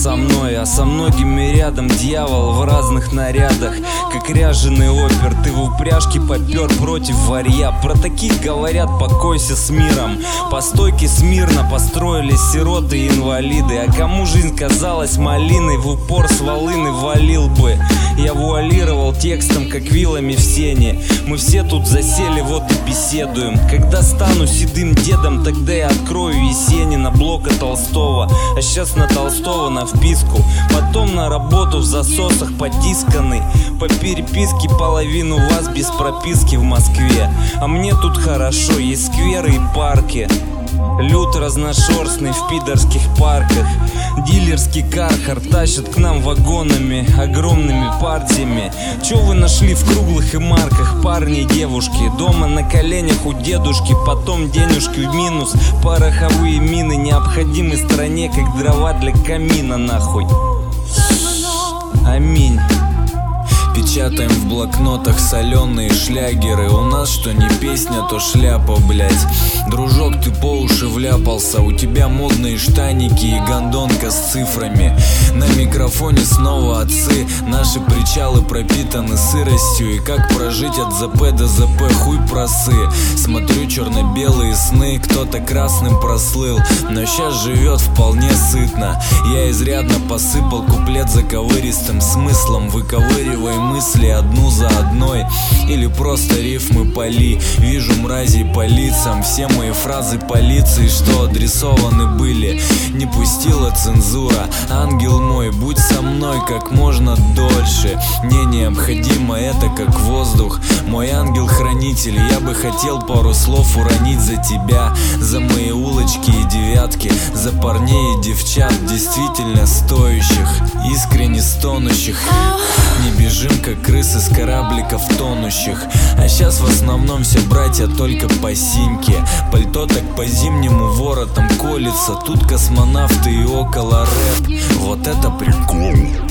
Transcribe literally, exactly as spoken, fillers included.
со мной, а со многими рядом дьявол в разных нарядах. Как ряженый опер, ты в упряжке попер против варья. Про таких говорят: покойся с миром. По стойке смирно построились сироты и инвалиды. А кому жизнь казалась малиной, в упор с волыны валил бы. Я вуалировал текстом, как вилами в сене. Мы все тут засели, вот и беседуем. Когда стану седым дедом, тогда я открою Есенина, Блока, Толстого. А сейчас на Толстого на вписку, потом на работу в засосах потисканный. По переписке половину вас без прописки в Москве. А мне тут хорошо, есть скверы и парки. Люд разношерстный в пидорских парках. Дилерский кархар тащат к нам вагонами, огромными партиями. Чё вы нашли в круглых и марках, парни и девушки? Дома на коленях у дедушки, потом денежки в минус. Пороховые мины необходимы стране, как дрова для камина, нахуй. Аминь. Печатаем в блокнотах соленые шлягеры. У нас что не песня, то шляпа, блять. Дружок, ты по уши вляпался. У тебя модные штаники и гондонка с цифрами. На микрофоне снова отцы. Наши причалы пропитаны сыростью. И как прожить от ЗП до ЗП, хуй просы. Смотрю черно-белые сны, кто-то красным прослыл, но сейчас живет вполне сытно. Я изрядно посыпал куплет заковыристым смыслом. Выковыривай мысли одну за одной, или просто рифмы поли. Вижу мразей по лицам, все мои фразы полиции, что адресованы были, не пустила цензура. Ангел мой, будь со мной как можно дольше. Мне необходимо это как воздух. Мой ангел-хранитель, я бы хотел пару слов уронить за тебя, за мои улочки и девятки, за парней и девчат, действительно стоящих, искренне стонущих. Не бежим как крысы с корабликов тонущих. А сейчас в основном все братья только по синьке. Пальто так по зимнему воротом колется. Тут космонавты и около рэп. Вот это прикол.